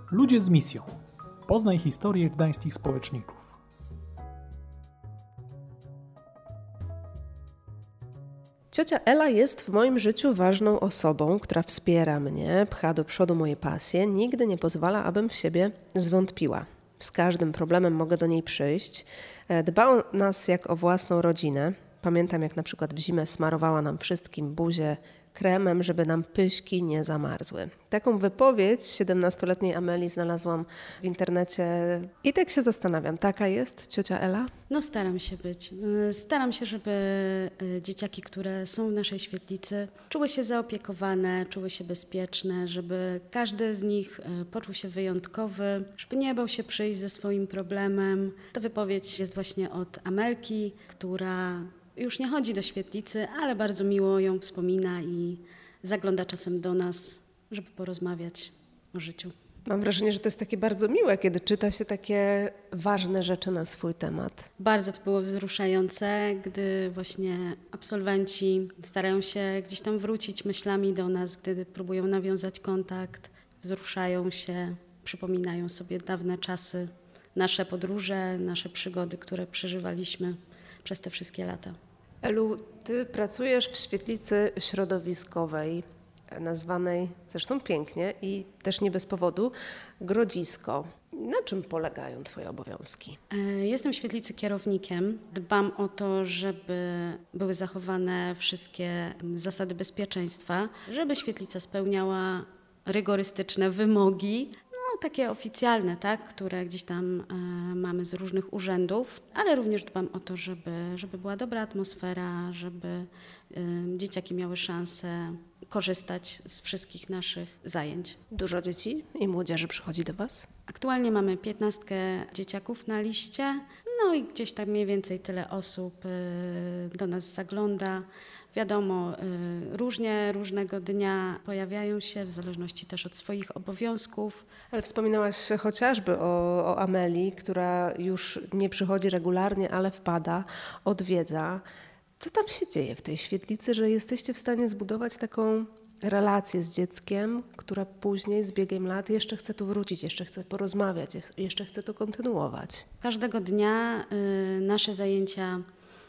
Ludzie z misją. Poznaj historię gdańskich społeczników. Ciocia Ela jest w moim życiu ważną osobą, która wspiera mnie, pcha do przodu moje pasje, nigdy nie pozwala, abym w siebie zwątpiła. Z każdym problemem mogę do niej przyjść. Dba o nas jak o własną rodzinę. Pamiętam, jak na przykład w zimę smarowała nam wszystkim buzię kremem, żeby nam pyśki nie zamarzły. Taką wypowiedź 17-letniej Ameli znalazłam w internecie i tak się zastanawiam, taka jest ciocia Ela? No staram się być. Staram się, żeby dzieciaki, które są w naszej świetlicy, czuły się zaopiekowane, czuły się bezpieczne, żeby każdy z nich poczuł się wyjątkowy, żeby nie bał się przyjść ze swoim problemem. Ta wypowiedź jest właśnie od Amelki, która już nie chodzi do świetlicy, ale bardzo miło ją wspomina i zagląda czasem do nas, żeby porozmawiać o życiu. Mam wrażenie, że to jest takie bardzo miłe, kiedy czyta się takie ważne rzeczy na swój temat. Bardzo to było wzruszające, gdy właśnie absolwenci starają się gdzieś tam wrócić myślami do nas, gdy próbują nawiązać kontakt, wzruszają się, przypominają sobie dawne czasy, nasze podróże, nasze przygody, które przeżywaliśmy przez te wszystkie lata. Elu, ty pracujesz w świetlicy środowiskowej, nazwanej zresztą pięknie i też nie bez powodu Grodzisko. Na czym polegają twoje obowiązki? Jestem w świetlicy kierownikiem. Dbam o to, żeby były zachowane wszystkie zasady bezpieczeństwa, żeby świetlica spełniała rygorystyczne wymogi, takie oficjalne, tak, które gdzieś tam mamy z różnych urzędów, ale również dbam o to, żeby była dobra atmosfera, żeby dzieciaki miały szansę korzystać z wszystkich naszych zajęć. Dużo dzieci i młodzieży przychodzi do was? Aktualnie mamy 15 dzieciaków na liście, no i gdzieś tak mniej więcej tyle osób do nas zagląda. Wiadomo, różnego dnia pojawiają się, w zależności też od swoich obowiązków. Ale wspominałaś chociażby o Ameli, która już nie przychodzi regularnie, ale wpada, odwiedza. Co tam się dzieje w tej świetlicy, że jesteście w stanie zbudować taką relację z dzieckiem, która później z biegiem lat jeszcze chce tu wrócić, jeszcze chce porozmawiać, jeszcze chce to kontynuować? Każdego dnia nasze zajęcia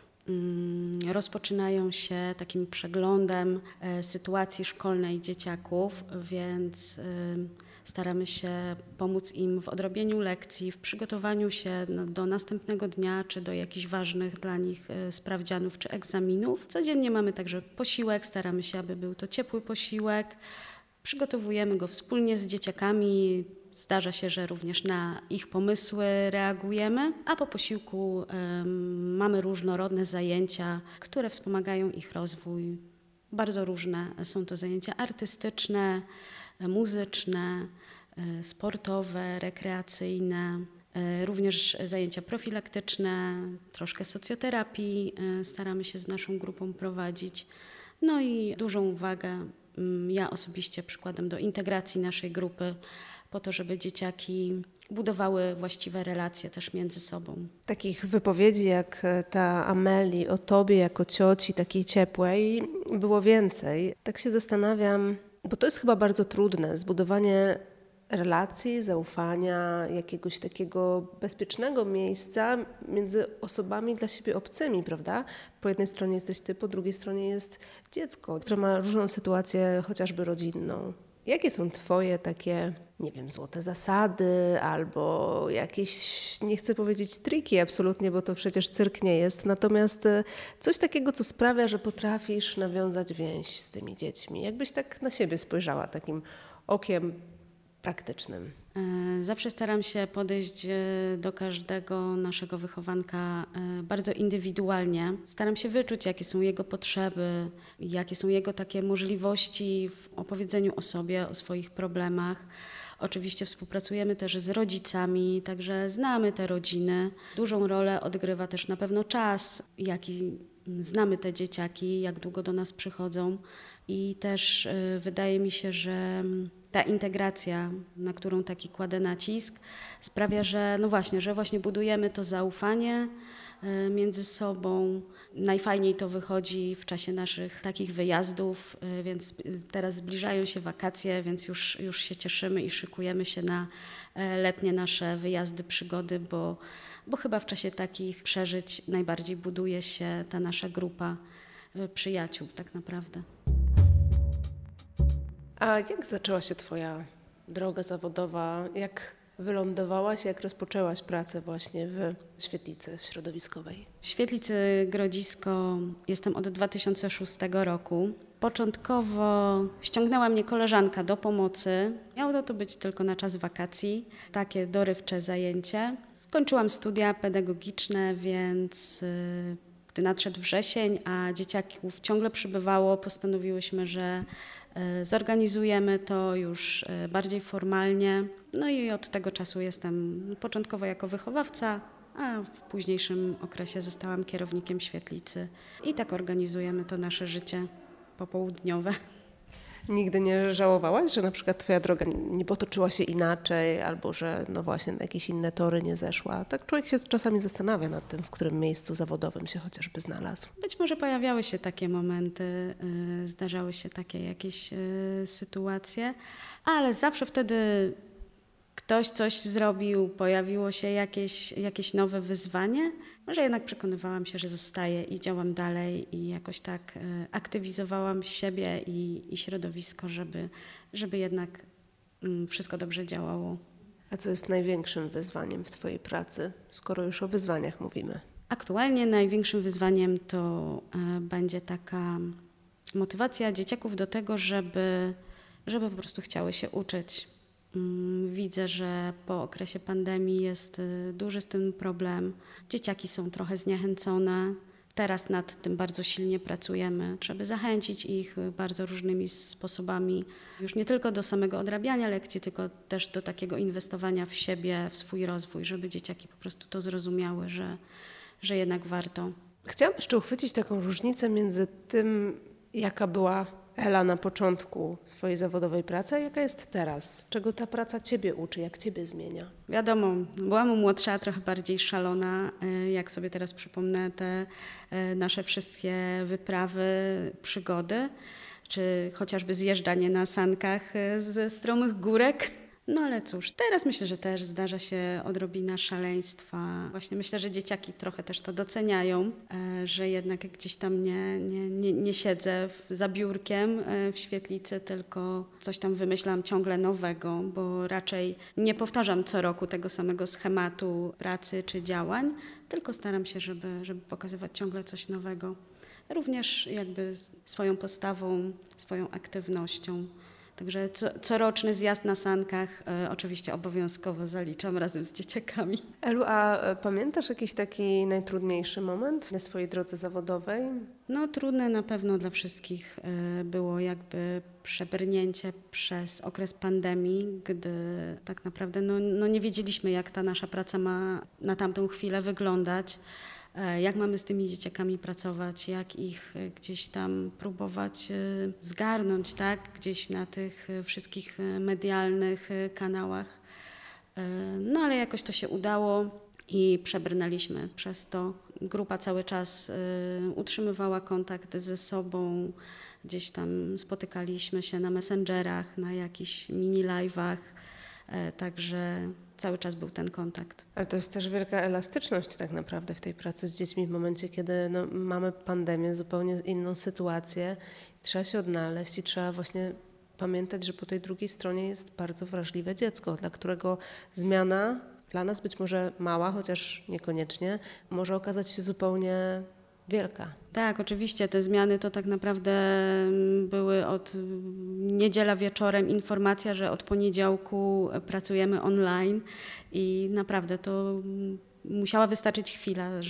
rozpoczynają się takim przeglądem sytuacji szkolnej dzieciaków, więc staramy się pomóc im w odrobieniu lekcji, w przygotowaniu się do następnego dnia, czy do jakichś ważnych dla nich sprawdzianów czy egzaminów. Codziennie mamy także posiłek, staramy się, aby był to ciepły posiłek. Przygotowujemy go wspólnie z dzieciakami. Zdarza się, że również na ich pomysły reagujemy, a po posiłku mamy różnorodne zajęcia, które wspomagają ich rozwój. Bardzo różne są to zajęcia artystyczne, muzyczne, sportowe, rekreacyjne, również zajęcia profilaktyczne, troszkę socjoterapii staramy się z naszą grupą prowadzić. No i dużą uwagę ja osobiście przykładam do integracji naszej grupy, po to, żeby dzieciaki budowały właściwe relacje też między sobą. Takich wypowiedzi jak ta Ameli o tobie jako cioci, takiej ciepłej, było więcej. Tak się zastanawiam, bo to jest chyba bardzo trudne, zbudowanie relacji, zaufania, jakiegoś takiego bezpiecznego miejsca między osobami dla siebie obcymi, prawda? Po jednej stronie jesteś ty, po drugiej stronie jest dziecko, które ma różną sytuację, chociażby rodzinną. Jakie są twoje takie, nie wiem, złote zasady albo jakieś, nie chcę powiedzieć triki absolutnie, bo to przecież cyrk nie jest, natomiast coś takiego, co sprawia, że potrafisz nawiązać więź z tymi dziećmi? Jakbyś tak na siebie spojrzała takim okiem praktycznym? Zawsze staram się podejść do każdego naszego wychowanka bardzo indywidualnie. Staram się wyczuć, jakie są jego potrzeby, jakie są jego takie możliwości w opowiedzeniu o sobie, o swoich problemach. Oczywiście współpracujemy też z rodzicami, także znamy te rodziny. Dużą rolę odgrywa też na pewno czas, jaki znamy te dzieciaki, jak długo do nas przychodzą. I też wydaje mi się, że ta integracja, na którą taki kładę nacisk, sprawia, że że właśnie budujemy to zaufanie między sobą. Najfajniej to wychodzi w czasie naszych takich wyjazdów, więc teraz zbliżają się wakacje, więc już się cieszymy i szykujemy się na letnie nasze wyjazdy, przygody, bo chyba w czasie takich przeżyć najbardziej buduje się ta nasza grupa przyjaciół tak naprawdę. A jak zaczęła się Twoja droga zawodowa? Jak wylądowałaś, jak rozpoczęłaś pracę właśnie w świetlicy środowiskowej? W Świetlicy Grodzisko jestem od 2006 roku. Początkowo ściągnęła mnie koleżanka do pomocy. Miało to być tylko na czas wakacji, takie dorywcze zajęcie. Skończyłam studia pedagogiczne, więc gdy nadszedł wrzesień, a dzieciaków ciągle przybywało, postanowiłyśmy, że zorganizujemy to już bardziej formalnie. No i od tego czasu jestem początkowo jako wychowawca, a w późniejszym okresie zostałam kierownikiem świetlicy. I tak organizujemy to nasze życie popołudniowe. Nigdy nie żałowałaś, że na przykład Twoja droga nie potoczyła się inaczej, albo że no właśnie na jakieś inne tory nie zeszła? Tak człowiek się czasami zastanawia nad tym, w którym miejscu zawodowym się chociażby znalazł. Być może pojawiały się takie momenty, zdarzały się takie jakieś sytuacje, ale zawsze wtedy ktoś coś zrobił, pojawiło się jakieś nowe wyzwanie. Może jednak przekonywałam się, że zostaję i działam dalej i jakoś tak aktywizowałam siebie i środowisko, żeby jednak wszystko dobrze działało. A co jest największym wyzwaniem w Twojej pracy, skoro już o wyzwaniach mówimy? Aktualnie największym wyzwaniem to będzie taka motywacja dzieciaków do tego, żeby po prostu chciały się uczyć. Widzę, że po okresie pandemii jest duży z tym problem. Dzieciaki są trochę zniechęcone. Teraz nad tym bardzo silnie pracujemy, żeby zachęcić ich bardzo różnymi sposobami. Już nie tylko do samego odrabiania lekcji, tylko też do takiego inwestowania w siebie, w swój rozwój, żeby dzieciaki po prostu to zrozumiały, że jednak warto. Chciałam jeszcze uchwycić taką różnicę między tym, jaka była Ela na początku swojej zawodowej pracy, a jaka jest teraz? Czego ta praca Ciebie uczy, jak Ciebie zmienia? Wiadomo, byłam młodsza, trochę bardziej szalona. Jak sobie teraz przypomnę te nasze wszystkie wyprawy, przygody, czy chociażby zjeżdżanie na sankach ze stromych górek. No ale cóż, teraz myślę, że też zdarza się odrobina szaleństwa. Właśnie myślę, że dzieciaki trochę też to doceniają, że jednak gdzieś tam nie siedzę za biurkiem w świetlicy, tylko coś tam wymyślam ciągle nowego, bo raczej nie powtarzam co roku tego samego schematu pracy czy działań, tylko staram się, żeby pokazywać ciągle coś nowego. Również jakby swoją postawą, swoją aktywnością. Także coroczny zjazd na sankach oczywiście obowiązkowo zaliczam razem z dzieciakami. Elu, a pamiętasz jakiś taki najtrudniejszy moment na swojej drodze zawodowej? No trudne na pewno dla wszystkich było jakby przebrnięcie przez okres pandemii, gdy tak naprawdę no nie wiedzieliśmy, jak ta nasza praca ma na tamtą chwilę wyglądać. Jak mamy z tymi dzieciakami pracować, jak ich gdzieś tam próbować zgarnąć, tak? Gdzieś na tych wszystkich medialnych kanałach. No ale jakoś to się udało i przebrnęliśmy przez to. Grupa cały czas utrzymywała kontakt ze sobą, gdzieś tam spotykaliśmy się na messengerach, na jakichś mini live'ach, także cały czas był ten kontakt. Ale to jest też wielka elastyczność tak naprawdę w tej pracy z dziećmi w momencie, kiedy mamy pandemię, zupełnie inną sytuację. Trzeba się odnaleźć i trzeba właśnie pamiętać, że po tej drugiej stronie jest bardzo wrażliwe dziecko, dla którego zmiana, dla nas być może mała, chociaż niekoniecznie, może okazać się zupełnie wielka. Tak, oczywiście te zmiany to tak naprawdę były od niedziela wieczorem informacja, że od poniedziałku pracujemy online i naprawdę to musiała wystarczyć chwila,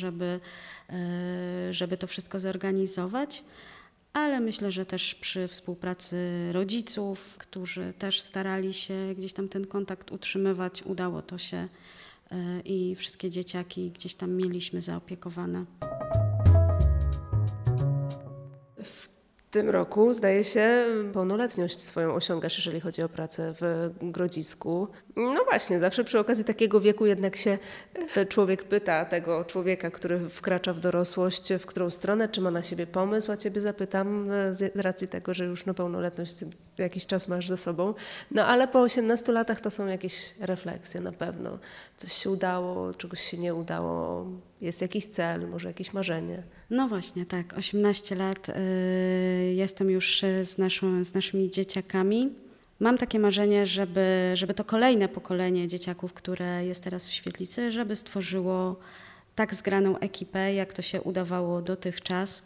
żeby to wszystko zorganizować. Ale myślę, że też przy współpracy rodziców, którzy też starali się gdzieś tam ten kontakt utrzymywać, udało to się i wszystkie dzieciaki gdzieś tam mieliśmy zaopiekowane. W W tym roku, zdaje się, pełnoletność swoją osiągasz, jeżeli chodzi o pracę w Grodzisku. No właśnie, zawsze przy okazji takiego wieku jednak się człowiek pyta tego człowieka, który wkracza w dorosłość, w którą stronę, czy ma na siebie pomysł, a ciebie zapytam z racji tego, że już pełnoletność jakiś czas masz za sobą. No ale po 18 latach to są jakieś refleksje na pewno. Coś się udało, czegoś się nie udało, jest jakiś cel, może jakieś marzenie. No właśnie, tak. 18 lat jestem już z naszymi dzieciakami. Mam takie marzenie, żeby to kolejne pokolenie dzieciaków, które jest teraz w Świetlicy, żeby stworzyło tak zgraną ekipę, jak to się udawało dotychczas,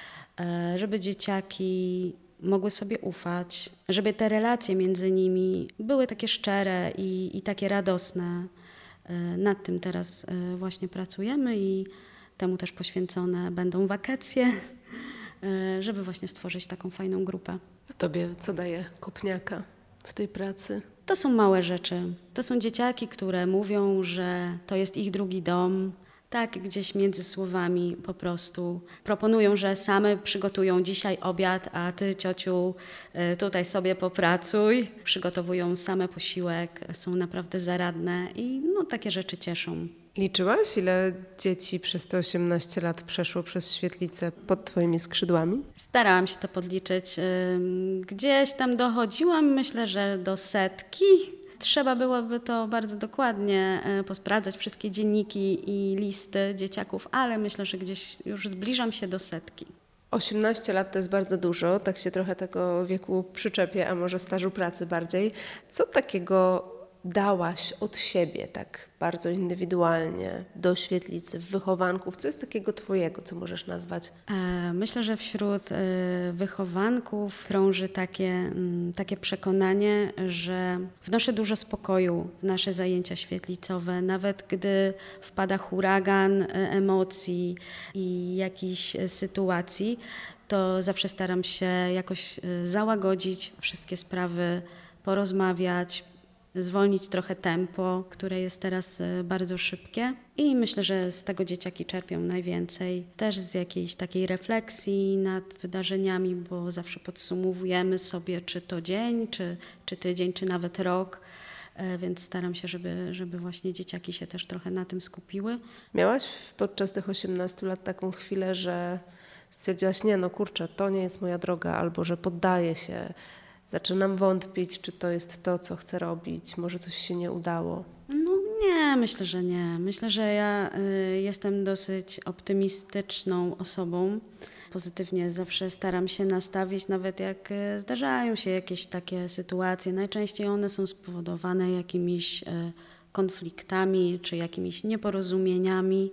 żeby dzieciaki mogły sobie ufać, żeby te relacje między nimi były takie szczere i takie radosne. Nad tym teraz właśnie pracujemy i temu też poświęcone będą wakacje, żeby właśnie stworzyć taką fajną grupę. A tobie co daje kopniaka w tej pracy? To są małe rzeczy. To są dzieciaki, które mówią, że to jest ich drugi dom. Tak, gdzieś między słowami po prostu proponują, że same przygotują dzisiaj obiad, a ty, ciociu, tutaj sobie popracuj. Przygotowują same posiłek, są naprawdę zaradne i no, takie rzeczy cieszą. Liczyłaś, ile dzieci przez te 18 lat przeszło przez Świetlicę pod twoimi skrzydłami? Starałam się to podliczyć. Gdzieś tam dochodziłam, myślę, że do 100. Trzeba byłoby to bardzo dokładnie posprawdzać, wszystkie dzienniki i listy dzieciaków, ale myślę, że gdzieś już zbliżam się do 100. 18 lat to jest bardzo dużo, tak się trochę tego wieku przyczepię, a może stażu pracy bardziej. Co takiego dałaś od siebie tak bardzo indywidualnie do Świetlicy, w wychowanków? Co jest takiego twojego, co możesz nazwać? Myślę, że wśród wychowanków krąży takie przekonanie, że wnoszę dużo spokoju w nasze zajęcia świetlicowe. Nawet gdy wpada huragan emocji i jakichś sytuacji, to zawsze staram się jakoś załagodzić wszystkie sprawy, porozmawiać, zwolnić trochę tempo, które jest teraz bardzo szybkie i myślę, że z tego dzieciaki czerpią najwięcej. Też z jakiejś takiej refleksji nad wydarzeniami, bo zawsze podsumowujemy sobie, czy to dzień, czy tydzień, czy nawet rok, więc staram się, żeby właśnie dzieciaki się też trochę na tym skupiły. Miałaś podczas tych 18 lat taką chwilę, że stwierdziłaś, nie no kurczę, to nie jest moja droga, albo że poddaję się, zaczynam wątpić, czy to jest to, co chcę robić, może coś się nie udało? No nie, myślę, że nie. Myślę, że ja jestem dosyć optymistyczną osobą. Pozytywnie zawsze staram się nastawić, nawet jak zdarzają się jakieś takie sytuacje. Najczęściej one są spowodowane jakimiś konfliktami czy jakimiś nieporozumieniami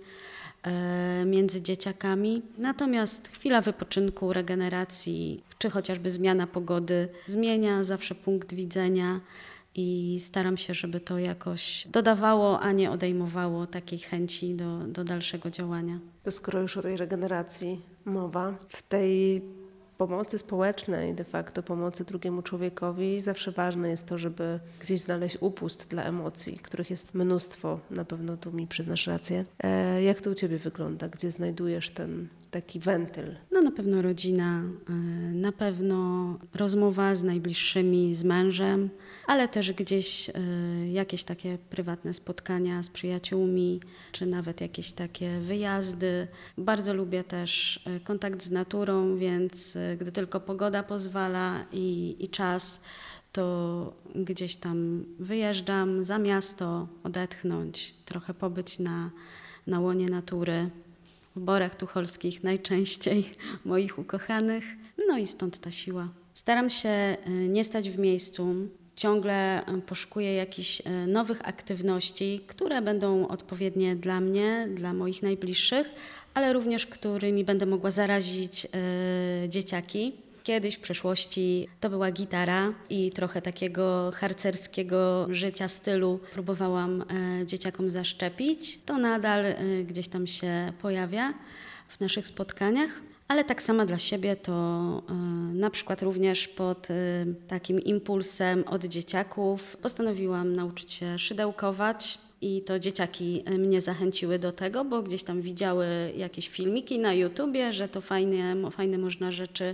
między dzieciakami. Natomiast chwila wypoczynku, regeneracji, czy chociażby zmiana pogody zmienia zawsze punkt widzenia i staram się, żeby to jakoś dodawało, a nie odejmowało takiej chęci do dalszego działania. To skoro już o tej regeneracji mowa, w tej pomocy społecznej, de facto pomocy drugiemu człowiekowi, zawsze ważne jest to, żeby gdzieś znaleźć upust dla emocji, których jest mnóstwo, na pewno tu mi przyznasz rację. Jak to u ciebie wygląda? Gdzie znajdujesz ten taki wentyl? No na pewno rodzina, na pewno rozmowa z najbliższymi, z mężem, ale też gdzieś jakieś takie prywatne spotkania z przyjaciółmi, czy nawet jakieś takie wyjazdy. Bardzo lubię też kontakt z naturą, więc gdy tylko pogoda pozwala i czas, to gdzieś tam wyjeżdżam za miasto, odetchnąć, trochę pobyć na łonie natury. W Borach Tucholskich najczęściej, moich ukochanych. No i stąd ta siła. Staram się nie stać w miejscu. Ciągle poszukuję jakichś nowych aktywności, które będą odpowiednie dla mnie, dla moich najbliższych, ale również którymi będę mogła zarazić dzieciaki. Kiedyś w przeszłości to była gitara i trochę takiego harcerskiego życia, stylu próbowałam dzieciakom zaszczepić. To nadal gdzieś tam się pojawia w naszych spotkaniach, ale tak sama dla siebie to na przykład również pod takim impulsem od dzieciaków postanowiłam nauczyć się szydełkować. I to dzieciaki mnie zachęciły do tego, bo gdzieś tam widziały jakieś filmiki na YouTubie, że to fajne można rzeczy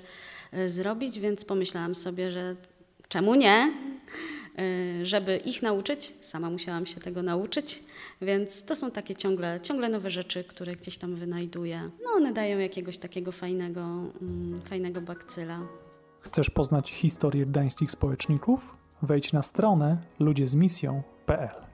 zrobić, więc pomyślałam sobie, że czemu nie? Żeby ich nauczyć, sama musiałam się tego nauczyć, więc to są takie ciągle nowe rzeczy, które gdzieś tam wynajduję. No one dają jakiegoś takiego fajnego bakcyla. Chcesz poznać historię gdańskich społeczników? Wejdź na stronę ludziezmisją.pl.